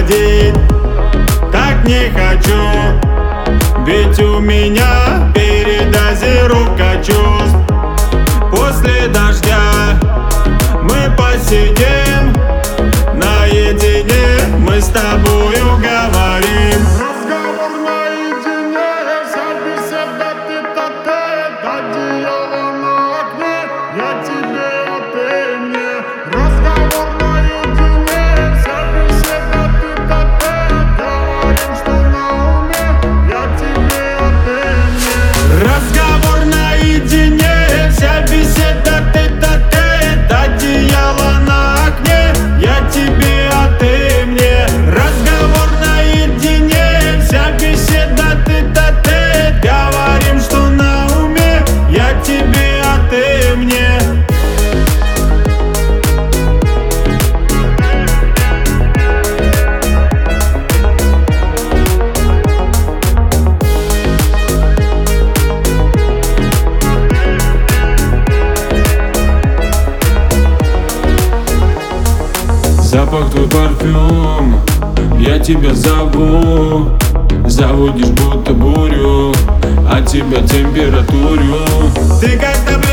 уходить, так не хочу. Ведь у меня передозировка чувств. После дождя мы посидим наедине, мы с тобою говорим. Разговор наедине, вся беседа тет-а-тет. Одеяло на окне, я тебе, а ты мне. Разговор наедине, вся беседа тет-а-тет. Говорим, что на уме, я тебе, а ты мне. Разговор наедине, вся беседа тет-а-тет. Одеяло на окне, я тебе, а ты мне. Разговор наедине, вся беседа тет-а-тет. Говорим, что на уме, я тебе, а ты мне. Запах твой парфюм, я тебя зову. Заводишь будто бурю, от тебя температуру. Ты как таблетка